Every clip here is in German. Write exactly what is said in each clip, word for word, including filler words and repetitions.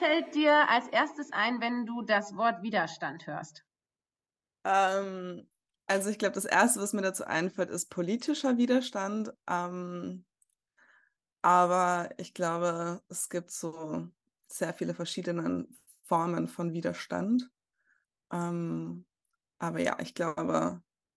fällt dir als erstes ein, wenn du das Wort Widerstand hörst? Ähm, also ich glaube, das Erste, was mir dazu einfällt, ist politischer Widerstand. Ähm, aber ich glaube, es gibt so sehr viele verschiedene Formen von Widerstand. Ähm, aber ja, ich glaube,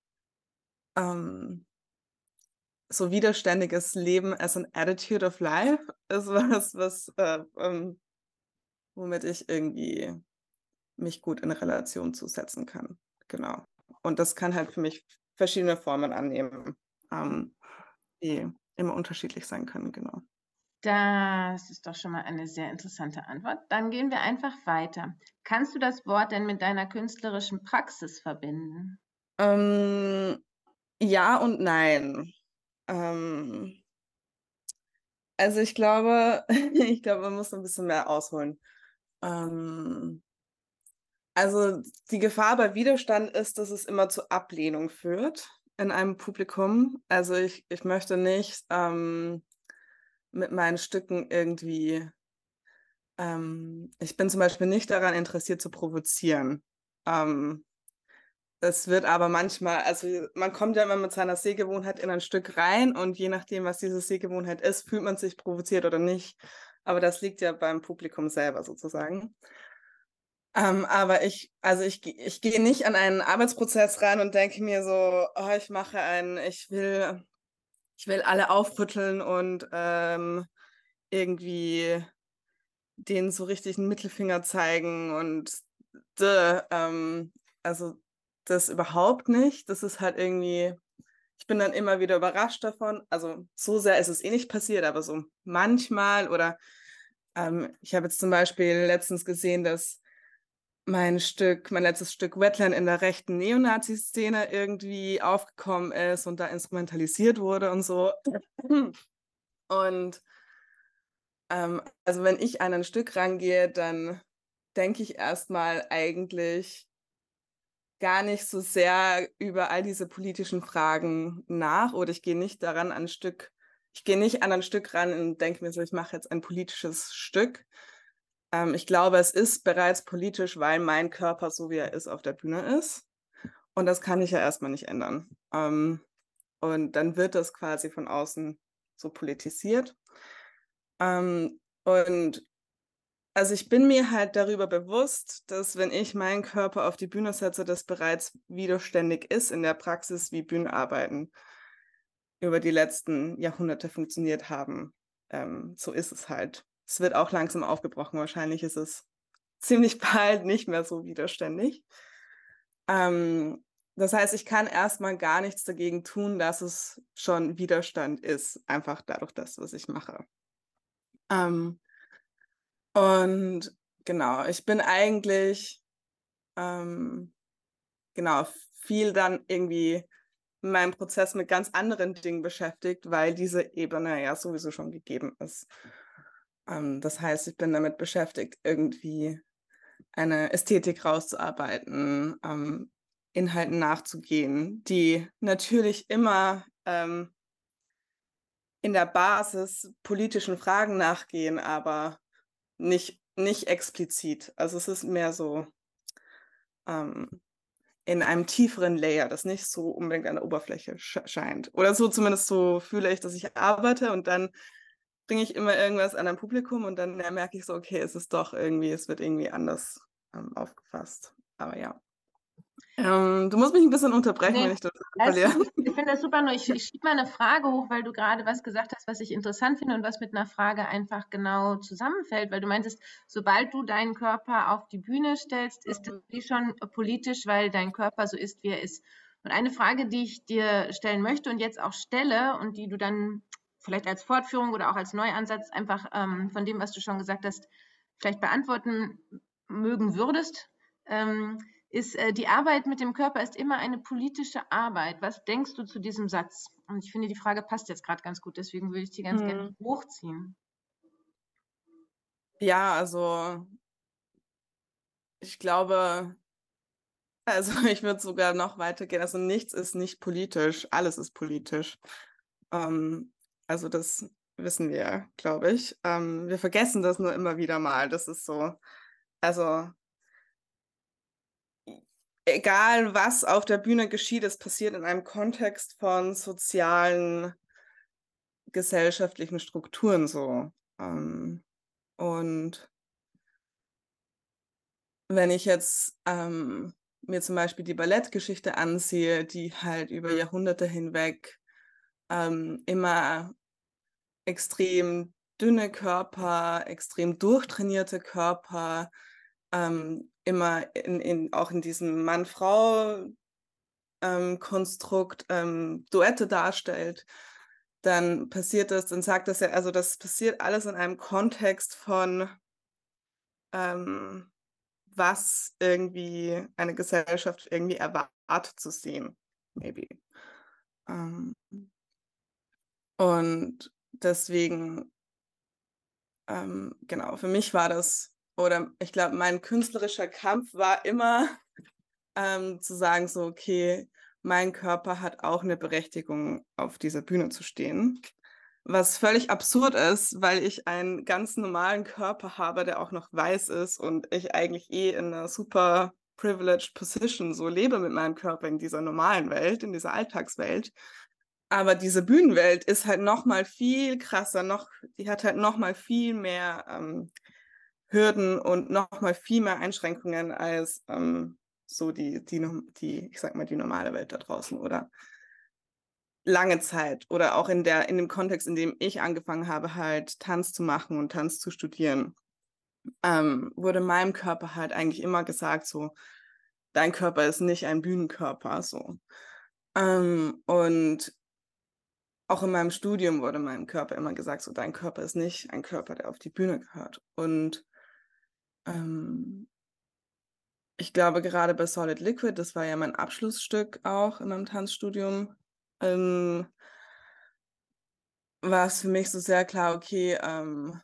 ähm, so widerständiges Leben as an attitude of life ist was, was äh, ähm, womit ich irgendwie mich gut in Relation zusetzen kann. Genau. Und das kann halt für mich verschiedene Formen annehmen, ähm, die immer unterschiedlich sein können, genau. Das ist doch schon mal eine sehr interessante Antwort. Dann gehen wir einfach weiter. Kannst du das Wort denn mit deiner künstlerischen Praxis verbinden? Ähm, ja und nein. Ähm, also ich glaube, ich glaube, man muss so ein bisschen mehr ausholen. Ähm, also die Gefahr bei Widerstand ist, dass es immer zu Ablehnung führt in einem Publikum. Also ich, ich möchte nicht ähm, mit meinen Stücken irgendwie, ähm, ich bin zum Beispiel nicht daran interessiert zu provozieren. Ähm, Es wird aber manchmal, also man kommt ja immer mit seiner Sehgewohnheit in ein Stück rein und je nachdem, was diese Sehgewohnheit ist, fühlt man sich provoziert oder nicht. Aber das liegt ja beim Publikum selber sozusagen. Ähm, aber ich, also ich, ge- ich gehe nicht an einen Arbeitsprozess rein und denke mir so, oh, ich mache einen, ich will, ich will alle aufrütteln und ähm, irgendwie denen so richtig einen Mittelfinger zeigen und däh, ähm, also das überhaupt nicht. Das ist halt irgendwie, ich bin dann immer wieder überrascht davon. Also so sehr ist es eh nicht passiert, aber so manchmal oder ähm, ich habe jetzt zum Beispiel letztens gesehen, dass mein Stück, mein letztes Stück Wetland in der rechten Neonazi-Szene irgendwie aufgekommen ist und da instrumentalisiert wurde und so. Und Ähm, also wenn ich an ein Stück rangehe, dann denke ich erstmal eigentlich gar nicht so sehr über all diese politischen Fragen nach oder ich gehe nicht daran an ein Stück, ich gehe nicht an ein Stück ran und denke mir so, ich mache jetzt ein politisches Stück. Ähm, ich glaube, es ist bereits politisch, weil mein Körper so wie er ist auf der Bühne ist und das kann ich ja erstmal nicht ändern. Ähm, und dann wird das quasi von außen so politisiert. Ähm, und Also ich bin mir halt darüber bewusst, dass wenn ich meinen Körper auf die Bühne setze, das bereits widerständig ist in der Praxis, wie Bühnenarbeiten über die letzten Jahrhunderte funktioniert haben. Ähm, so ist es halt. Es wird auch langsam aufgebrochen. Wahrscheinlich ist es ziemlich bald nicht mehr so widerständig. Ähm, das heißt, ich kann erstmal gar nichts dagegen tun, dass es schon Widerstand ist, einfach dadurch das, was ich mache. Ähm, und genau, ich bin eigentlich ähm, genau, viel dann irgendwie in meinem Prozess mit ganz anderen Dingen beschäftigt, weil diese Ebene ja sowieso schon gegeben ist. Ähm, das heißt, ich bin damit beschäftigt, irgendwie eine Ästhetik rauszuarbeiten, ähm, Inhalten nachzugehen, die natürlich immer ähm, in der Basis politischen Fragen nachgehen, aber nicht, nicht explizit. Also es ist mehr so, ähm, in einem tieferen Layer, das nicht so unbedingt an der Oberfläche scheint. Oder so zumindest so fühle ich, dass ich arbeite und dann bringe ich immer irgendwas an ein Publikum und dann ja, merke ich so, okay, es ist doch irgendwie, es wird irgendwie anders ähm, aufgefasst. Aber ja. Ähm, du musst mich ein bisschen unterbrechen, wenn Ne, ich das alles verliere. gut. Ich finde das super, nur ich ich schiebe mal 'ne Frage hoch, weil du gerade was gesagt hast, was ich interessant finde und was mit einer Frage einfach genau zusammenfällt, weil du meintest, sobald du deinen Körper auf die Bühne stellst, ist es wie schon politisch, weil dein Körper so ist, wie er ist. Und eine Frage, die ich dir stellen möchte und jetzt auch stelle und die du dann vielleicht als Fortführung oder auch als Neuansatz einfach, ähm, von dem, was du schon gesagt hast, vielleicht beantworten mögen würdest, ähm, ist, äh, die Arbeit mit dem Körper ist immer eine politische Arbeit. Was denkst du zu diesem Satz? Und ich finde, die Frage passt jetzt gerade ganz gut, deswegen würde ich die ganz gerne Hm. hochziehen. Ja, also ich glaube, also ich würde sogar noch weitergehen. Also nichts ist nicht politisch, alles ist politisch. Ähm, also das. wissen wir, glaube ich. Ähm, wir vergessen das nur immer wieder mal. Das ist so, also egal was auf der Bühne geschieht, es passiert in einem Kontext von sozialen, gesellschaftlichen Strukturen so. Ähm, und wenn ich jetzt ähm, mir zum Beispiel die Ballettgeschichte ansehe, die halt über Jahrhunderte hinweg ähm, immer extrem dünne Körper, extrem durchtrainierte Körper, ähm, immer in, in, auch in diesem Mann-Frau-Konstrukt ähm, Duette darstellt, dann passiert das, dann sagt das ja, also das passiert alles in einem Kontext von ähm, was irgendwie eine Gesellschaft irgendwie erwartet zu sehen, maybe. Ähm, und deswegen, ähm, genau, für mich war das, oder ich glaube, mein künstlerischer Kampf war immer ähm, zu sagen, so, okay, mein Körper hat auch eine Berechtigung, auf dieser Bühne zu stehen. Was völlig absurd ist, weil ich einen ganz normalen Körper habe, der auch noch weiß ist und ich eigentlich eh in einer super privileged Position so lebe mit meinem Körper in dieser normalen Welt, in dieser Alltagswelt. Aber diese Bühnenwelt ist halt noch mal viel krasser, noch, die hat halt noch mal viel mehr ähm, Hürden und noch mal viel mehr Einschränkungen als ähm, so die, die, die, ich sag mal, die normale Welt da draußen, oder? Lange Zeit oder auch in der, in dem Kontext, in dem ich angefangen habe, halt Tanz zu machen und Tanz zu studieren, ähm, wurde meinem Körper halt eigentlich immer gesagt, so, dein Körper ist nicht ein Bühnenkörper, so. Ähm, und auch in meinem Studium wurde meinem Körper immer gesagt, so, dein Körper ist nicht ein Körper, der auf die Bühne gehört. Und ähm, ich glaube, gerade bei Solid Liquid, das war ja mein Abschlussstück auch in meinem Tanzstudium, ähm, war es für mich so sehr klar, okay, ähm,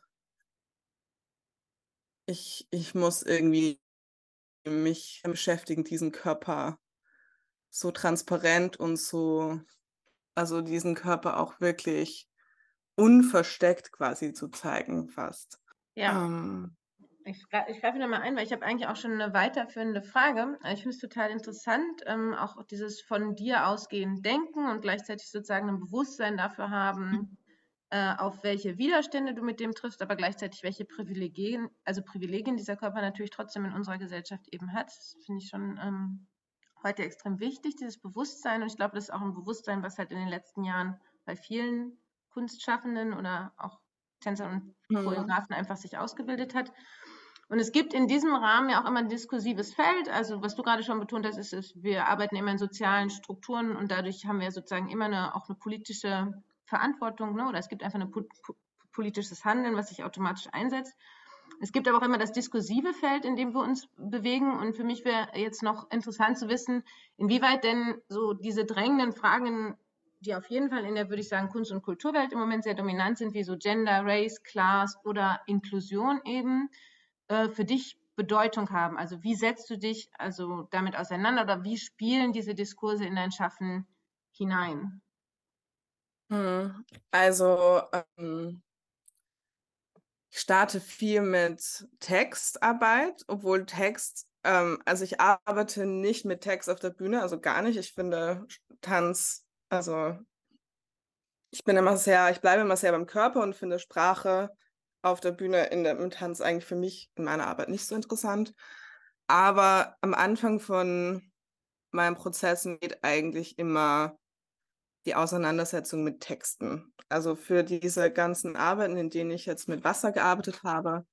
ich, ich muss irgendwie mich beschäftigen, diesen Körper so transparent und so, also diesen Körper auch wirklich unversteckt quasi zu zeigen, fast. Ja, Ähm, ich, gra- ich greife nochmal ein, weil ich habe eigentlich auch schon eine weiterführende Frage. Ich finde es total interessant, ähm, auch dieses von dir ausgehend Denken und gleichzeitig sozusagen ein Bewusstsein dafür haben, äh, auf welche Widerstände du mit dem triffst, aber gleichzeitig welche Privilegien, also Privilegien dieser Körper natürlich trotzdem in unserer Gesellschaft eben hat. Das finde ich schon ähm, heute extrem wichtig, dieses Bewusstsein. Und ich glaube, das ist auch ein Bewusstsein, was halt in den letzten Jahren bei vielen Kunstschaffenden oder auch Tänzern und hm, Choreografen einfach sich ausgebildet hat. Und es gibt in diesem Rahmen ja auch immer ein diskursives Feld. Also was du gerade schon betont hast, ist, ist wir arbeiten immer in sozialen Strukturen und dadurch haben wir sozusagen immer eine, auch eine politische Verantwortung, ne? Oder es gibt einfach ein politisches Handeln, was sich automatisch einsetzt. Es gibt aber auch immer das diskursive Feld, in dem wir uns bewegen. Und für mich wäre jetzt noch interessant zu wissen, inwieweit denn so diese drängenden Fragen, die auf jeden Fall in der, würde ich sagen, Kunst- und Kulturwelt im Moment sehr dominant sind, wie so Gender, Race, Class oder Inklusion eben, äh, für dich Bedeutung haben. Also wie setzt du dich also damit auseinander oder wie spielen diese Diskurse in dein Schaffen hinein? hm. Also ähm, ich starte viel mit Textarbeit, obwohl Text, ähm, also ich arbeite nicht mit Text auf der Bühne, also gar nicht. Ich finde Tanz, also ich bin immer sehr, ich bleibe immer sehr beim Körper und finde Sprache auf der Bühne in der, im Tanz eigentlich für mich in meiner Arbeit nicht so interessant. Aber am Anfang von meinem Prozess geht eigentlich immer die Auseinandersetzung mit Texten. Also für diese ganzen Arbeiten, in denen ich jetzt mit Wasser gearbeitet habe,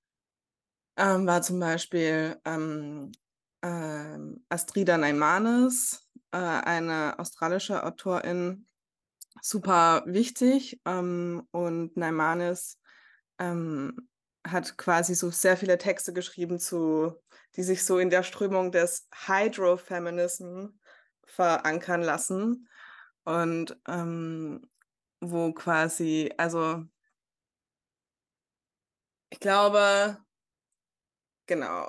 ähm, war zum Beispiel ähm, ähm, Astrida Neimanis, äh, eine australische Autorin, super wichtig. Ähm, und Naimanis ähm, hat quasi so sehr viele Texte geschrieben, zu, die sich so in der Strömung des Hydrofeminism verankern lassen. Und ähm, wo quasi, also ich glaube, genau,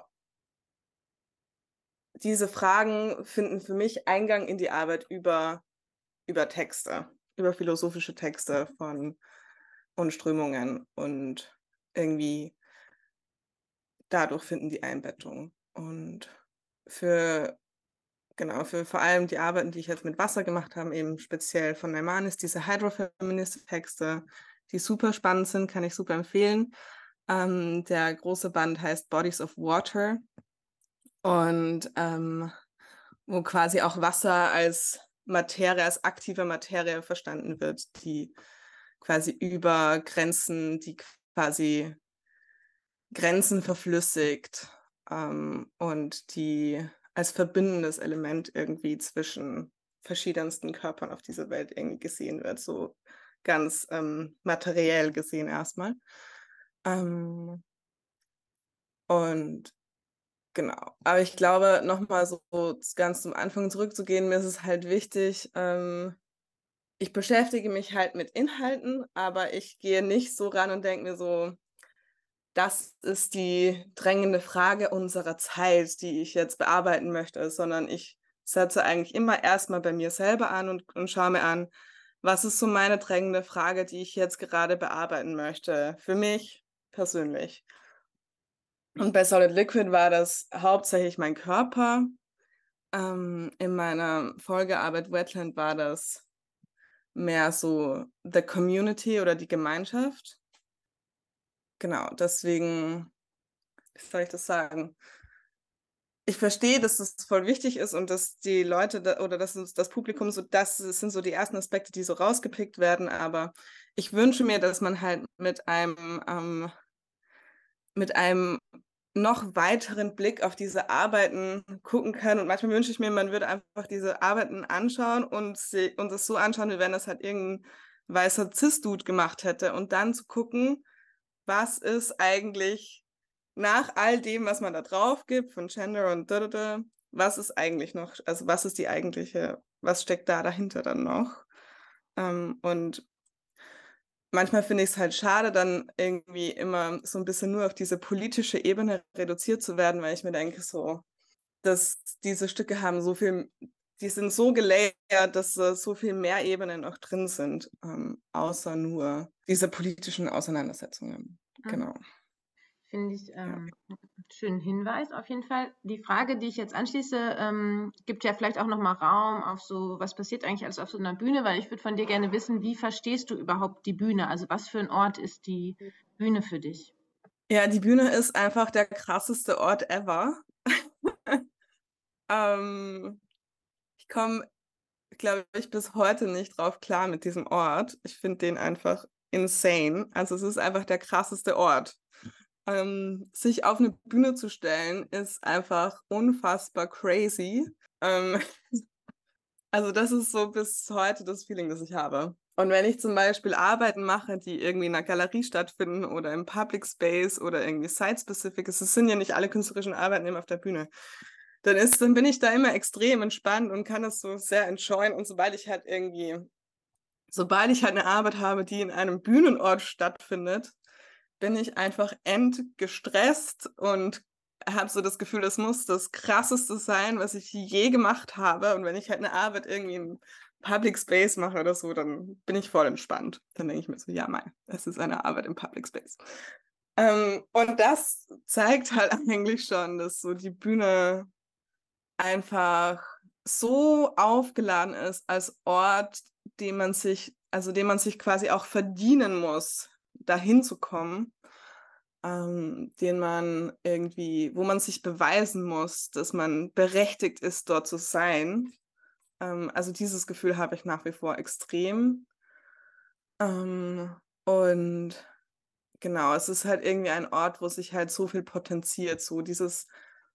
diese Fragen finden für mich Eingang in die Arbeit über, über Texte, über philosophische Texte von und Strömungen und irgendwie dadurch finden die Einbettung. Und für genau, für vor allem die Arbeiten, die ich jetzt mit Wasser gemacht habe, eben speziell von Naimanis, diese Hydrofeminist-Texte, die super spannend sind, kann ich super empfehlen. Ähm, der große Band heißt Bodies of Water und ähm, wo quasi auch Wasser als Materie, als aktive Materie verstanden wird, die quasi über Grenzen, die quasi Grenzen verflüssigt ähm, und die als verbindendes Element irgendwie zwischen verschiedensten Körpern auf dieser Welt irgendwie gesehen wird, so ganz ähm, materiell gesehen erstmal. Ähm, und genau, aber ich glaube, nochmal so ganz zum Anfang zurückzugehen, mir ist es halt wichtig, ähm, ich beschäftige mich halt mit Inhalten, aber ich gehe nicht so ran und denke mir so, das ist die drängende Frage unserer Zeit, die ich jetzt bearbeiten möchte, sondern ich setze eigentlich immer erstmal bei mir selber an und, und schaue mir an, was ist so meine drängende Frage, die ich jetzt gerade bearbeiten möchte, für mich persönlich. Und bei Solid Liquid war das hauptsächlich mein Körper. Ähm, in meiner Folgearbeit Wetland war das mehr so the community oder die Gemeinschaft. Genau, deswegen, wie soll ich das sagen? Ich verstehe, dass das voll wichtig ist und dass die Leute da, oder dass uns das Publikum so, das sind so die ersten Aspekte, die so rausgepickt werden, aber ich wünsche mir, dass man halt mit einem, ähm, mit einem noch weiteren Blick auf diese Arbeiten gucken kann. Und manchmal wünsche ich mir, man würde einfach diese Arbeiten anschauen und, sie, und es so anschauen, wie wenn das halt irgendein weißer Cis-Dude gemacht hätte. Und dann zu gucken, was ist eigentlich nach all dem, was man da drauf gibt, von Gender und da, da, da, was ist eigentlich noch, also was ist die eigentliche, was steckt da dahinter dann noch? Ähm, und manchmal finde ich es halt schade, dann irgendwie immer so ein bisschen nur auf diese politische Ebene reduziert zu werden, weil ich mir denke, so, dass diese Stücke haben so viel, die sind so gelayert, dass uh, so viel mehr Ebenen auch drin sind, ähm, außer nur diese politischen Auseinandersetzungen. Mhm. Genau. Finde ich Ja. ähm, einen schönen Hinweis auf jeden Fall. Die Frage, die ich jetzt anschließe, ähm, gibt ja vielleicht auch nochmal Raum auf so, was passiert eigentlich alles auf so einer Bühne, weil ich würde von dir gerne wissen, wie verstehst du überhaupt die Bühne? Also was für ein Ort ist die Bühne für dich? Ja, die Bühne ist einfach der krasseste Ort ever. ähm, ich komme, glaube ich, bis heute nicht drauf klar mit diesem Ort. Ich finde den einfach insane. Also es ist einfach der krasseste Ort. Ähm, sich auf eine Bühne zu stellen, ist einfach unfassbar crazy. Ähm, also das ist so bis heute das Feeling, das ich habe. Und wenn ich zum Beispiel Arbeiten mache, die irgendwie in einer Galerie stattfinden oder im Public Space oder irgendwie site-specific, es sind ja nicht alle künstlerischen Arbeiten immer auf der Bühne, dann ist, dann bin ich da immer extrem entspannt und kann das so sehr enjoyen. Und sobald ich halt irgendwie, sobald ich halt eine Arbeit habe, die in einem Bühnenort stattfindet, bin ich einfach entgestresst und habe so das Gefühl, das muss das Krasseste sein, was ich je gemacht habe. Und wenn ich halt eine Arbeit irgendwie im Public Space mache oder so, dann bin ich voll entspannt. Dann denke ich mir so, ja, mein, es ist eine Arbeit im Public Space. Ähm, und das zeigt halt eigentlich schon, dass so die Bühne einfach so aufgeladen ist als Ort, den man sich, also den man sich quasi auch verdienen muss, dahin zu kommen, ähm, den man irgendwie, wo man sich beweisen muss, dass man berechtigt ist, dort zu sein. Ähm, also dieses Gefühl habe ich nach wie vor extrem. Ähm, und genau, es ist halt irgendwie ein Ort, wo sich halt so viel potenziert, so dieses,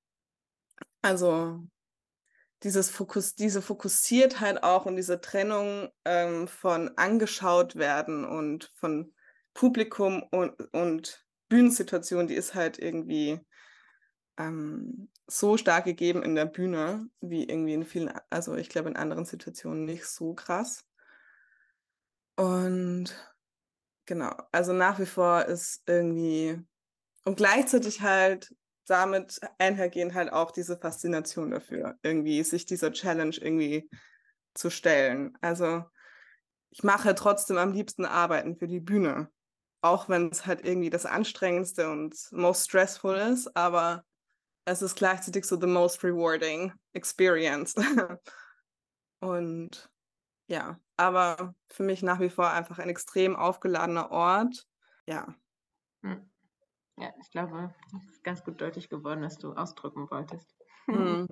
also dieses Fokus, diese Fokussiertheit auch und diese Trennung ähm, von angeschaut werden und von Publikum und, und Bühnensituation, die ist halt irgendwie ähm, so stark gegeben in der Bühne, wie irgendwie in vielen, also ich glaube in anderen Situationen nicht so krass. Und genau, also nach wie vor ist irgendwie und gleichzeitig halt damit einhergehend halt auch diese Faszination dafür, irgendwie sich dieser Challenge irgendwie zu stellen. Also ich mache trotzdem am liebsten Arbeiten für die Bühne. auch wenn es halt irgendwie das anstrengendste und most stressful ist, aber es ist gleichzeitig so the most rewarding experience. Und ja, aber für mich nach wie vor einfach ein extrem aufgeladener Ort. Ja. Hm. Ja, ich glaube, es ist ganz gut deutlich geworden, was du ausdrücken wolltest. Hm.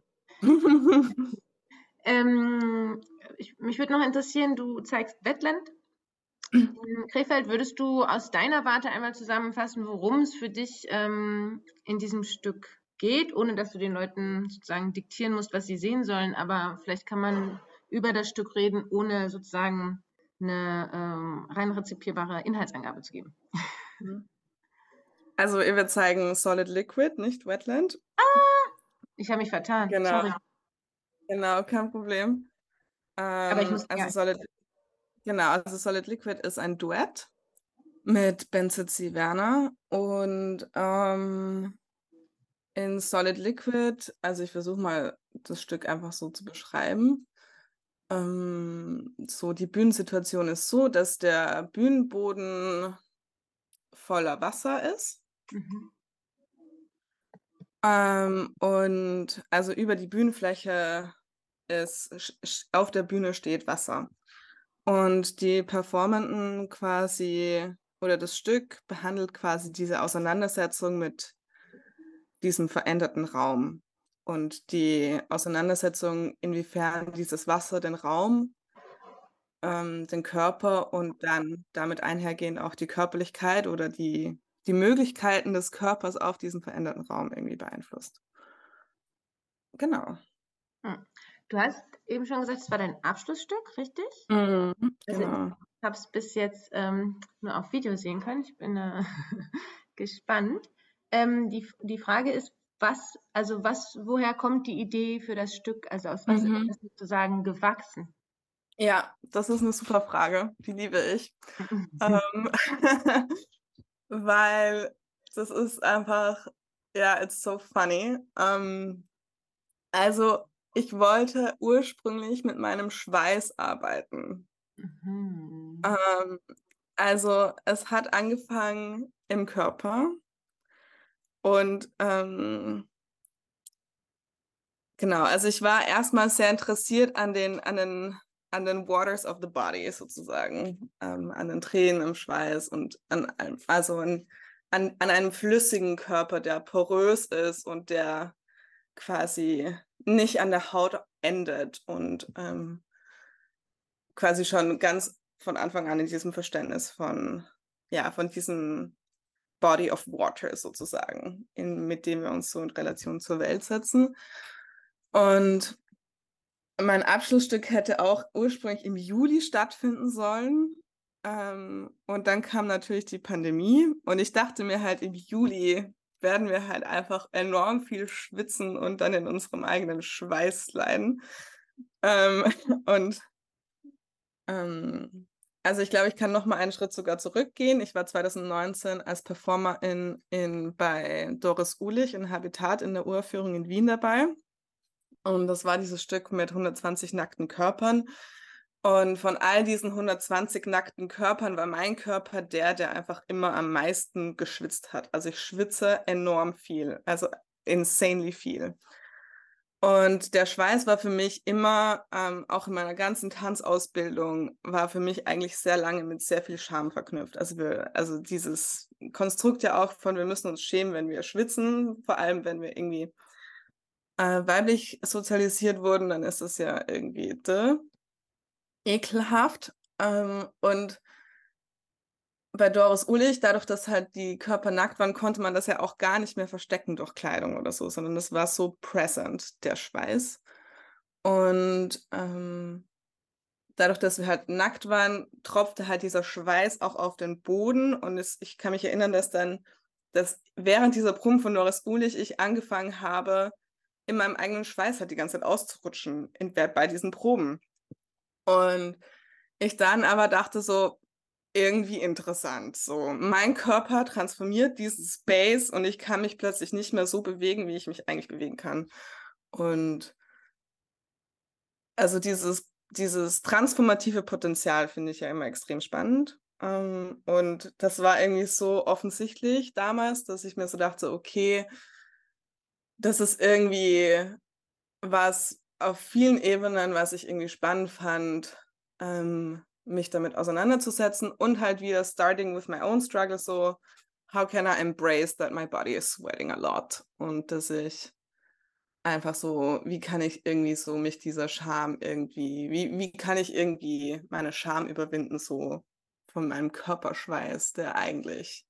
ähm, ich, mich würde noch interessieren, du zeigst Wetland. In Krefeld, würdest du aus deiner Warte einmal zusammenfassen, worum es für dich ähm, in diesem Stück geht, ohne dass du den Leuten sozusagen diktieren musst, was sie sehen sollen, aber vielleicht kann man über das Stück reden, ohne sozusagen eine ähm, rein rezipierbare Inhaltsangabe zu geben. Also wir zeigen Solid Liquid, nicht Wetland. Ich habe mich vertan, Genau, sorry. genau, kein Problem. Aber ich Ähm, muss, also ja. Solid, genau, also Solid Liquid ist ein Duett mit Benzizi Werner und ähm, in Solid Liquid, also ich versuche mal das Stück einfach so zu beschreiben. Ähm, so die Bühnensituation ist so, dass der Bühnenboden voller Wasser ist. Mhm. Ähm, und also über die Bühnenfläche ist, auf der Bühne steht Wasser. Und die Performanten quasi, oder das Stück behandelt quasi diese Auseinandersetzung mit diesem veränderten Raum. Und die Auseinandersetzung, inwiefern dieses Wasser den Raum, ähm, den Körper und dann damit einhergehend auch die Körperlichkeit oder die, die Möglichkeiten des Körpers auf diesen veränderten Raum irgendwie beeinflusst. Genau. Hm. Du hast eben schon gesagt, es war dein Abschlussstück, richtig? Mhm, Also ich genau. habe es bis jetzt ähm, nur auf Video sehen können. Ich bin äh, gespannt. Ähm, die, die Frage ist, was, also was, woher kommt die Idee für das Stück? Also aus was ist Mhm. das sozusagen gewachsen? Ja, das ist eine super Frage. Die liebe ich. Ähm, weil das ist einfach, ja, it's so funny. Ähm, also, ich wollte ursprünglich mit meinem Schweiß arbeiten. Mhm. Ähm, also, es hat angefangen im Körper und ähm, genau, also ich war erstmal sehr interessiert an den, an den, an den Waters of the Body sozusagen, ähm, an den Tränen im Schweiß und an, also an, an, an einem flüssigen Körper, der porös ist und der quasi nicht an der Haut endet und ähm, quasi schon ganz von Anfang an in diesem Verständnis von, ja, von diesem Body of Water sozusagen, in, mit dem wir uns so in Relation zur Welt setzen. Und mein Abschlussstück hätte auch ursprünglich im Juli stattfinden sollen. Ähm, und dann kam natürlich die Pandemie. Und ich dachte mir halt, im Juli werden wir halt einfach enorm viel schwitzen und dann in unserem eigenen Schweiß leiden. Ähm, und ähm, also ich glaube, ich kann noch mal einen Schritt sogar zurückgehen. Ich war zwanzig neunzehn als Performerin in, bei Doris Uhlich in Habitat in der Uraufführung in Wien dabei. Und das war dieses Stück mit hundertzwanzig nackten Körpern. Und von all diesen hundertzwanzig nackten Körpern war mein Körper der, der einfach immer am meisten geschwitzt hat. Also ich schwitze enorm viel, also insanely viel. Und der Schweiß war für mich immer, ähm, auch in meiner ganzen Tanzausbildung, war für mich eigentlich sehr lange mit sehr viel Scham verknüpft. Also, wir, also dieses Konstrukt ja auch von, wir müssen uns schämen, wenn wir schwitzen, vor allem wenn wir irgendwie äh, weiblich sozialisiert wurden, dann ist es ja irgendwie däh, ekelhaft. Ähm, und bei Doris Uhlich, dadurch, dass halt die Körper nackt waren, konnte man das ja auch gar nicht mehr verstecken durch Kleidung oder so, sondern das war so present, der Schweiß. Und ähm, dadurch, dass wir halt nackt waren, tropfte halt dieser Schweiß auch auf den Boden. Und es, ich kann mich erinnern, dass dann, dass während dieser Proben von Doris Uhlich ich angefangen habe, in meinem eigenen Schweiß halt die ganze Zeit auszurutschen in, bei diesen Proben. Und ich dann aber dachte so, irgendwie interessant. So, mein Körper transformiert diesen Space und ich kann mich plötzlich nicht mehr so bewegen, wie ich mich eigentlich bewegen kann. Und also dieses, dieses transformative Potenzial finde ich ja immer extrem spannend. Ähm, und das war irgendwie so offensichtlich damals, dass ich mir so dachte, okay, das ist irgendwie was auf vielen Ebenen, was ich irgendwie spannend fand, ähm, mich damit auseinanderzusetzen und halt wieder starting with my own struggle, so how can I embrace that my body is sweating a lot und dass ich einfach so, wie kann ich irgendwie so mich dieser Scham irgendwie, wie, wie kann ich irgendwie meine Scham überwinden, so von meinem Körperschweiß, der eigentlich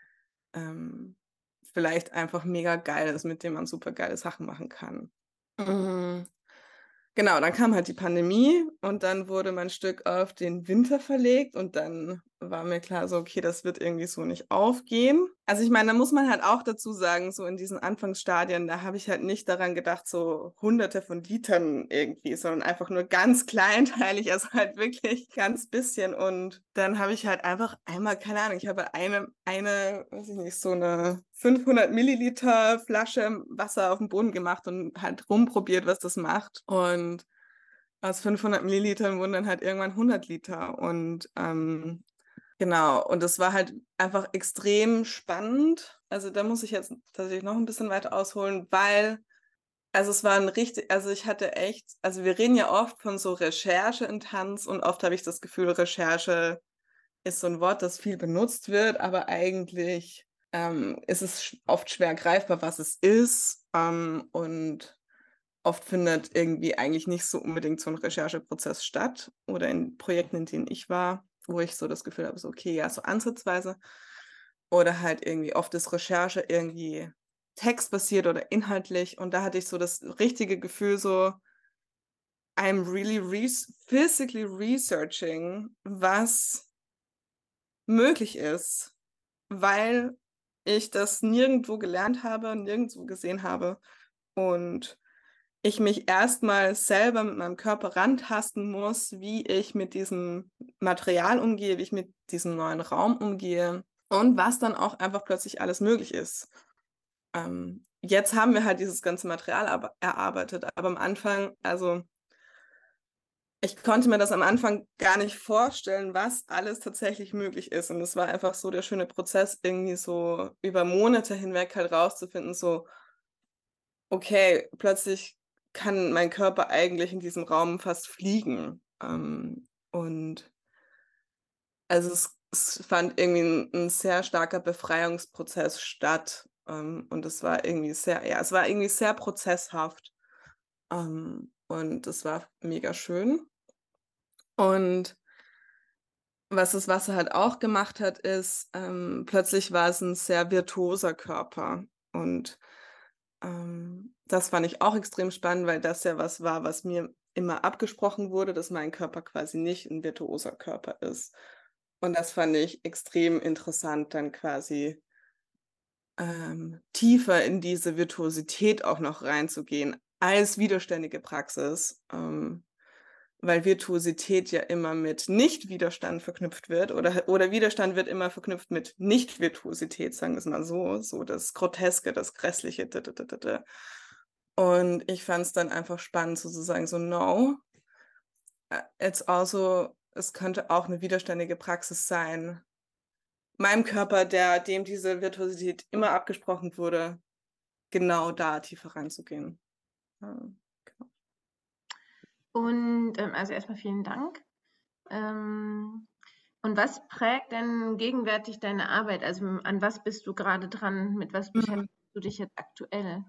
ähm, vielleicht einfach mega geil ist, mit dem man super geile Sachen machen kann. Mhm. Genau, dann kam halt die Pandemie und dann wurde mein Stück auf den Winter verlegt und dann war mir klar, so, okay, das wird irgendwie so nicht aufgehen. Also ich meine, da muss man halt auch dazu sagen, so in diesen Anfangsstadien, da habe ich halt nicht daran gedacht, so hunderte von Litern irgendwie, sondern einfach nur ganz kleinteilig, also halt wirklich ganz bisschen. Und dann habe ich halt einfach einmal, keine Ahnung, ich habe eine, eine, weiß ich nicht, so eine fünfhundert Milliliter Flasche Wasser auf den Boden gemacht und halt rumprobiert, was das macht. Und aus fünfhundert Millilitern wurden dann halt irgendwann hundert Liter. Und ähm, genau, und das war halt einfach extrem spannend. Also da muss ich jetzt tatsächlich noch ein bisschen weiter ausholen, weil, also es war ein richtig, also ich hatte echt, also wir reden ja oft von so Recherche in Tanz und oft habe ich das Gefühl, Recherche ist so ein Wort, das viel benutzt wird, aber eigentlich ähm, ist es oft schwer greifbar, was es ist. Ähm, und oft findet irgendwie eigentlich nicht so unbedingt so ein Rechercheprozess statt oder in Projekten, in denen ich war, wo ich so das Gefühl habe, so okay, ja, so ansatzweise. Oder halt irgendwie oft ist Recherche irgendwie textbasiert oder inhaltlich. Und da hatte ich so das richtige Gefühl, so I'm really re physically researching, was möglich ist, weil ich das nirgendwo gelernt habe, nirgendwo gesehen habe und ich mich erstmal selber mit meinem Körper rantasten muss, wie ich mit diesem Material umgehe, wie ich mit diesem neuen Raum umgehe und was dann auch einfach plötzlich alles möglich ist. Ähm, jetzt haben wir halt dieses ganze Material erarbeitet, aber am Anfang, also ich konnte mir das am Anfang gar nicht vorstellen, was alles tatsächlich möglich ist. Und es war einfach so der schöne Prozess, irgendwie so über Monate hinweg halt rauszufinden, so, okay, plötzlich kann mein Körper eigentlich in diesem Raum fast fliegen. Ähm, und also es, es fand irgendwie ein, ein sehr starker Befreiungsprozess statt. Ähm, und es war irgendwie sehr, ja, es war irgendwie sehr prozesshaft. Ähm, und es war mega schön. Und was das Wasser halt auch gemacht hat, ist, ähm, plötzlich war es ein sehr virtuoser Körper. Und ähm, das fand ich auch extrem spannend, weil das ja was war, was mir immer abgesprochen wurde, dass mein Körper quasi nicht ein virtuoser Körper ist. Und das fand ich extrem interessant, dann quasi ähm, tiefer in diese Virtuosität auch noch reinzugehen als widerständige Praxis. Ähm, weil Virtuosität ja immer mit Nicht-Widerstand verknüpft wird oder, oder Widerstand wird immer verknüpft mit Nicht-Virtuosität, sagen wir es mal so, so das Groteske, das Grässliche. Da, da, da, da. Und ich fand es dann einfach spannend sozusagen so, no, it's also, es könnte auch eine widerständige Praxis sein, meinem Körper, der dem diese Virtuosität immer abgesprochen wurde, genau da tiefer reinzugehen. Ja, genau. Und ähm, also erstmal vielen Dank. Ähm, und was prägt denn gegenwärtig deine Arbeit? Also an was bist du gerade dran? Mit was beschäftigst du dich jetzt aktuell?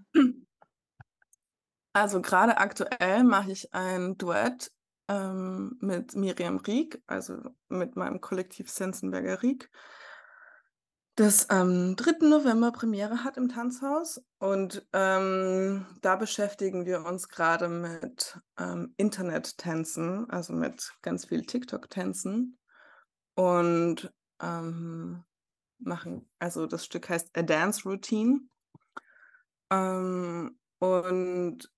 Also gerade aktuell mache ich ein Duett ähm, mit Miriam Rieck, also mit meinem Kollektiv Sensenberger Rieck, das am dritten November Premiere hat im Tanzhaus. Und ähm, da beschäftigen wir uns gerade mit ähm, Internet-Tänzen, also mit ganz viel TikTok-Tänzen. Und ähm, machen, also das Stück heißt A Dance Routine. Ähm, und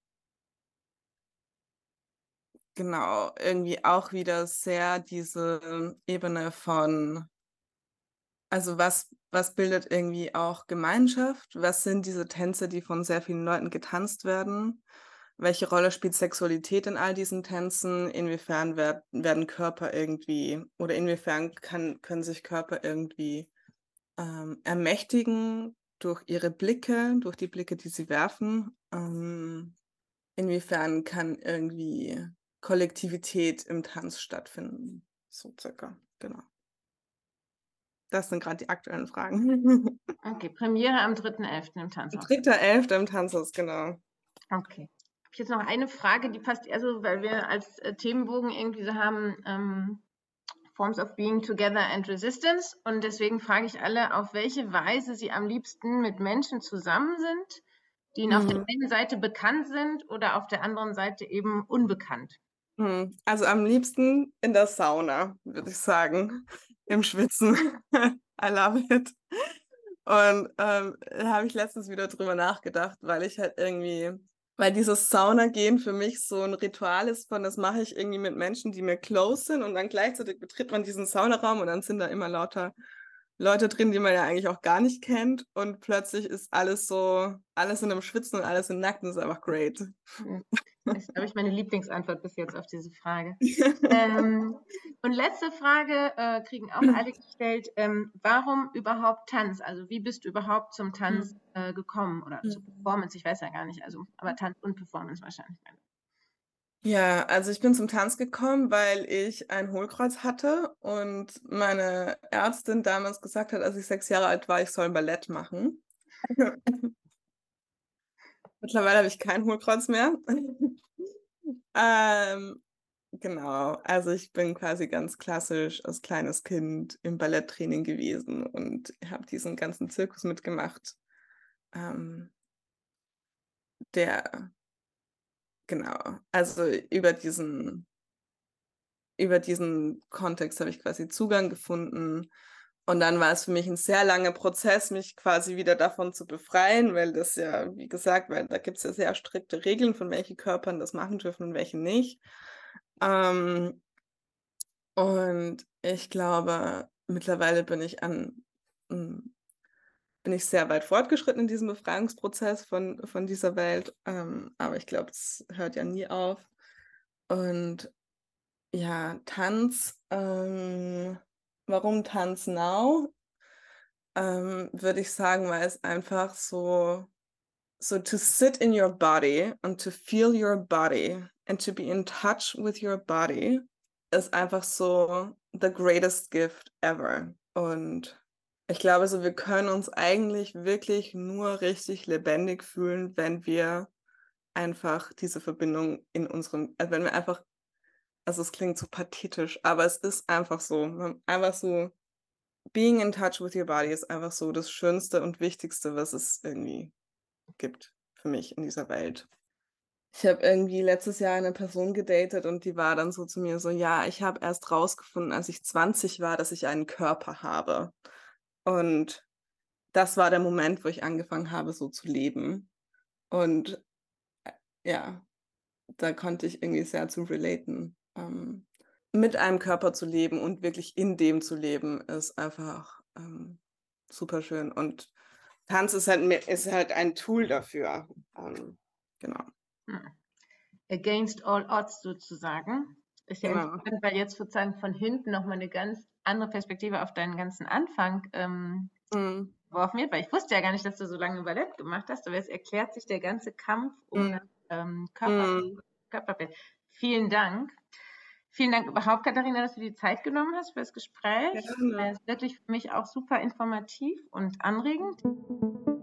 genau, irgendwie auch wieder sehr diese Ebene von, also was, was bildet irgendwie auch Gemeinschaft? Was sind diese Tänze, die von sehr vielen Leuten getanzt werden? welche Rolle spielt Sexualität in all diesen Tänzen? Inwiefern werd werden Körper irgendwie oder inwiefern kann können sich Körper irgendwie, ähm, ermächtigen durch ihre Blicke, durch die Blicke, die sie werfen? Ähm, inwiefern kann irgendwie Kollektivität im Tanz stattfinden? So circa, genau. Das sind grad die aktuellen Fragen. Okay, Premiere am dritten elften im Tanzhaus. dritter elfter im Tanzhaus, genau. Okay. Habe ich jetzt noch eine Frage, die passt eher so, weil wir als äh, Themenbogen irgendwie so haben, ähm, Forms of Being Together and Resistance. Und deswegen frage ich alle, auf welche Weise sie am liebsten mit Menschen zusammen sind, die ihnen auf der Mhm. einen Seite bekannt sind oder auf der anderen Seite eben unbekannt. Mhm. Also, am liebsten in der Sauna, würde ich sagen, im Schwitzen. I love it. Und, ähm, da habe ich letztens wieder drüber nachgedacht, weil ich halt irgendwie weil dieses Saunagehen für mich so 'n Ritual ist von das mache ich irgendwie mit Menschen, die mir close sind und dann gleichzeitig betritt man diesen Saunaraum und dann sind da immer lauter Leute drin, die man ja eigentlich auch gar nicht kennt und plötzlich ist alles so alle sind am Schwitzen und alle sind nackt und das ist einfach great. Hm, das ist, glaube ich, meine Lieblingsantwort bis jetzt auf diese Frage. Ähm, und letzte Frage, äh, kriegen auch alle gestellt, ähm, warum überhaupt Tanz? Also, wie bist du überhaupt zum Tanz, Mhm. äh, gekommen oder zur Mhm. Performance? Ich weiß ja gar nicht, also aber Tanz und Performance wahrscheinlich. Ja, also ich bin zum Tanz gekommen, weil ich ein Hohlkreuz hatte und meine Ärztin damals gesagt hat, als ich sechs Jahre alt war, ich soll Ballett machen. Mittlerweile habe ich kein Hohlkreuz mehr. Ähm, genau, also ich bin quasi ganz klassisch als kleines Kind im Balletttraining gewesen und habe diesen ganzen Zirkus mitgemacht. Ähm der genau, also über diesen über diesen Kontext habe ich quasi Zugang gefunden. Und dann war es für mich 'n sehr langer Prozess, mich quasi wieder davon zu befreien, weil das ja, wie gesagt weil da gibt's ja sehr strikte Regeln, von welchen Körpern das machen dürfen und welche nicht. Ähm und ich glaube, mittlerweile bin ich an hm, bin ich sehr weit fortgeschritten in diesem Befreiungsprozess von von dieser Welt, ähm, aber ich glaube, es hört ja nie auf. Und ja, Tanz, ähm warum Tanz Now? Ähm, würde ich sagen, weil es einfach so so to sit in your body and to feel your body and to be in touch with your body ist einfach so the greatest gift ever. Und ich glaube so, wir können uns eigentlich wirklich nur richtig lebendig fühlen, wenn wir einfach diese Verbindung in unserem also, wenn wir einfach also, es klingt so pathetisch, aber es ist einfach so. Man einfach so being in touch with your body ist einfach so das Schönste und Wichtigste, was es irgendwie gibt für mich in dieser Welt. Ich habe irgendwie letztes Jahr eine Person gedatet und die war dann so zu mir so: „Ja, ich habe erst rausgefunden, als ich zwanzig war, dass ich einen Körper habe.“ Und das war der Moment, wo ich angefangen habe, so zu leben. Und, äh, ja, da konnte ich irgendwie sehr zu relaten. Ähm, mit einem Körper zu leben und wirklich in dem zu leben, ist einfach, ähm, superschön. Und Tanz ist halt 'n ist halt ein Tool dafür. Ähm, genau. Hm. Against all odds sozusagen. Ist ja Genau. interessant, weil jetzt sozusagen von hinten noch mal 'ne ganz andere Perspektive auf deinen ganzen Anfang, ähm, Mhm. geworfen wird, weil ich wusste ja gar nicht, dass du so lange Ballett gemacht hast, aber jetzt erklärt sich der ganze Kampf um das, Mhm. ähm, Körper Mhm. Körperbild. Vielen Dank. Vielen Dank überhaupt, Katharina, dass du dir die Zeit genommen hast für das Gespräch. Gerne. Es ist wirklich für mich auch super informativ und anregend.